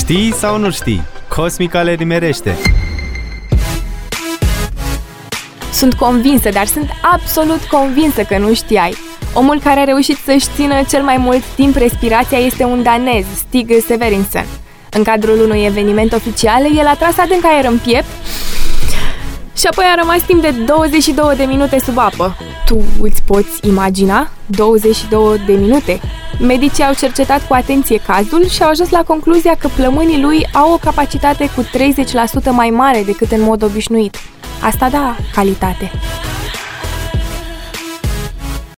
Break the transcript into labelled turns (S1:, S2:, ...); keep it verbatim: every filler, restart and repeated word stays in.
S1: Știi sau nu știi? Cosmica le nimerește.
S2: Sunt convinsă, dar sunt absolut convinsă că nu știai. Omul care a reușit să-și țină cel mai mult timp respirația este un danez, Stig Severinsen. În cadrul unui eveniment oficial, el a tras adânc aer în piept și apoi a rămas timp de douăzeci și două de minute sub apă. Tu îți poți imagina? douăzeci și două de minute? Medicii au cercetat cu atenție cazul și au ajuns la concluzia că plămânii lui au o capacitate cu treizeci la sută mai mare decât în mod obișnuit. Asta da calitate.